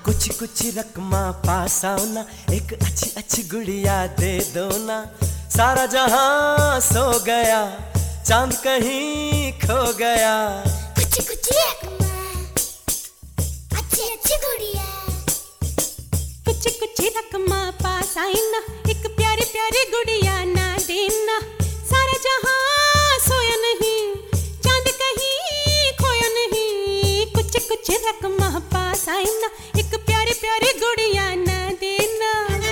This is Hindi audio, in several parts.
कुछ कुछ रकमा पास आओ ना, एक अच्छी अच्छी गुड़िया दे दो ना। सारा जहां सो गया, चांद कहीं खो गया। कुछ कुछ रकमा, अच्छी अच्छी गुड़िया। कुछ कुछ रकमा पास आई ना, एक प्यारी प्यारी गुड़िया ना देना। सारा जहां सोया नहीं, चांद कहीं खोया नहीं। कुछ कुछ रकमा पास आई ना, एक प्यारी प्यारी गुड़िया ना देना।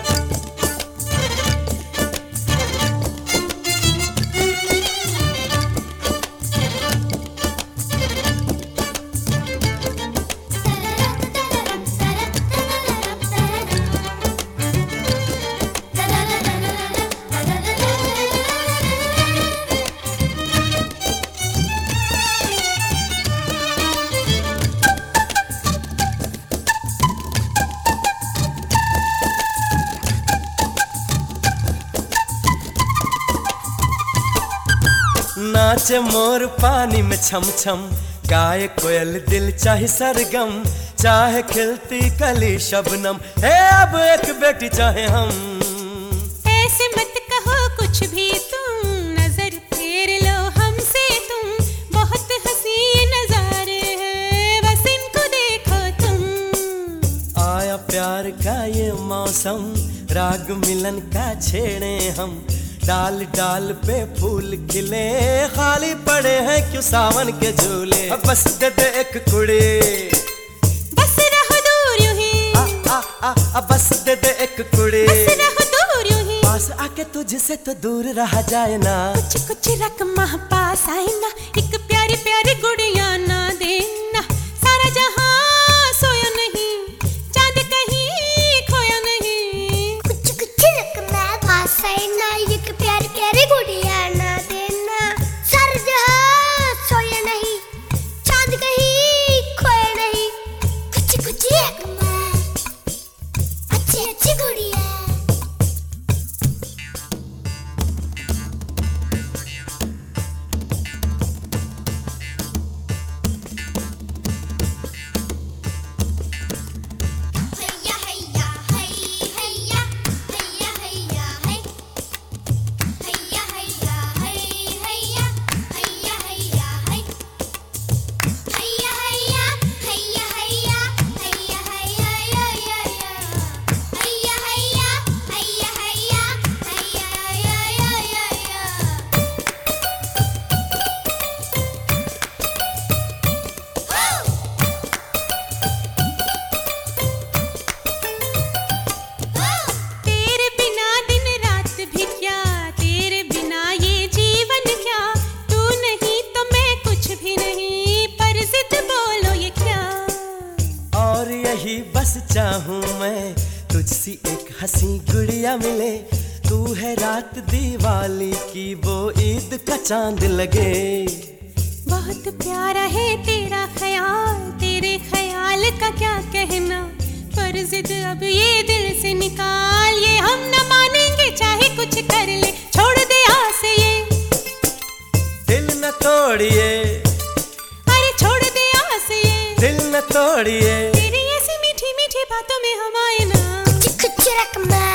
नाचे मोर पानी में छम छम, गाए कोयल दिल चाहे सरगम। चाहे खिलती कली शबनम, है अब एक बेटी चाहे हम। ऐसे मत कहो कुछ भी तुम, नजर फेर लो हमसे तुम। बहुत हंसी नजारे हैं, बस इनको देखो तुम। आया प्यार का ये मौसम, राग मिलन का छेड़े हम। डाल डाल पे फूल खिले, खाली पड़े हैं क्यों सावन के झूले। बस दे दे एक कुड़ी, बस रहो दूर यूं ही। बस दे दे एक कुड़ी, बस रहो दूर यूं ही। पास आके तुझसे तो दूर रहा जाए ना। कुछ कुछ रकमा पास आए ना, एक प्यारी प्यारी गुड़िया ना देना। सारा जहां सोया नहीं, चांद कहीं खोया नहीं। कुछ कुछ रकमा पास आई ना, एक प्यारी प्यारी गुड़िया ना देना। सारा जहां सोया नहीं, चांद कहीं खोया नहीं। कुछ कुछ रकमा, अच्छी अच्छी गुड़िया। बस चाहूं मैं तुझसी एक हंसी गुड़िया मिले। तू है रात दिवाली की, वो ईद का चांद लगे। बहुत प्यारा है तेरा ख्याल, तेरे ख्याल का क्या कहना। पर जिद अब ये दिल से निकाल, ये हम न मानेंगे चाहे कुछ कर ले। छोड़ दे आस ये, दिल न तोड़िए। अरे छोड़ दे आस ये, दिल न तोड़िए। तेरी ऐसी मीठी मीठी बातों में हम आए ना। कुछ कुछ रकमा,